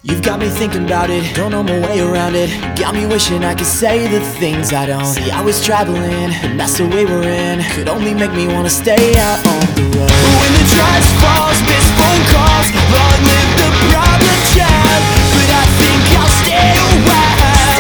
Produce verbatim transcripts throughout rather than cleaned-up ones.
You've got me thinking about it, don't know my way around it. Got me wishing I could say the things I don't. See, I was traveling, and that's the way we're in. Could only make me wanna stay out on the road. When the trust falls, miss phone calls, long live the problem child. But I think I'll stay a while.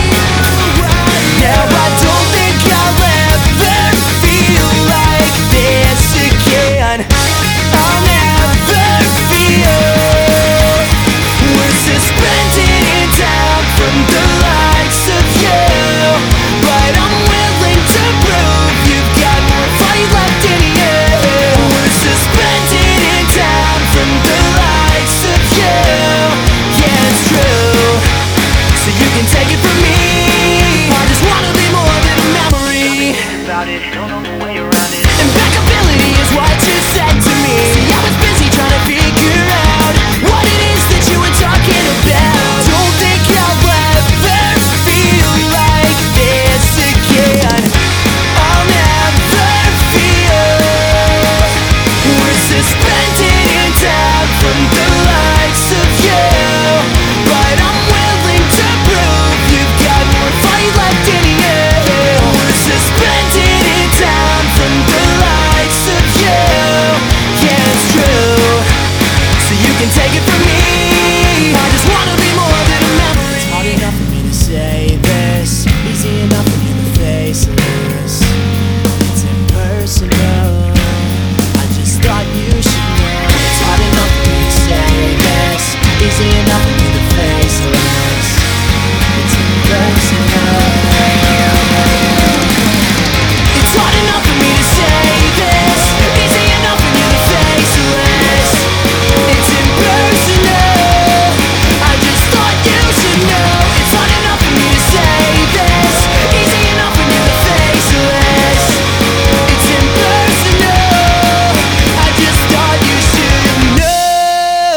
Now I don't think I'll ever feel like this again. I'll never feel we're suspended in time from the likes of you. But I'm willing to prove you've got more fight left in you. We're suspended in time from the likes of you. Yeah, it's true. So you can take it from me, I just wanna be more than a memory. About it, don't know the way around it. Impeccability is what you said to me. See, I was busy trying to figure out what it is that you were talking about. Don't think I'll ever feel like this again. I'll never feel we're suspended in time from the likes of you. But I'm willing to prove you've got more fight left in you. We're suspended in time from the likes of you. Yeah, it's true. So you can take it from me, I just wanna be more than a memory. It's hard enough for me to say this, easy enough for you to face this. It's impersonal, I just thought you should know. It's hard enough for me to say this, easy enough for you to face this. It's impersonal. It's hard enough for me to say this, easy enough for you to face this. It's impersonal, I just thought you should know. It's hard enough for me to say this, easy enough for you to face this. It's impersonal, I just thought you should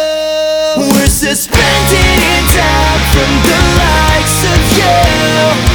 know. We're suspended in time from the likes of you.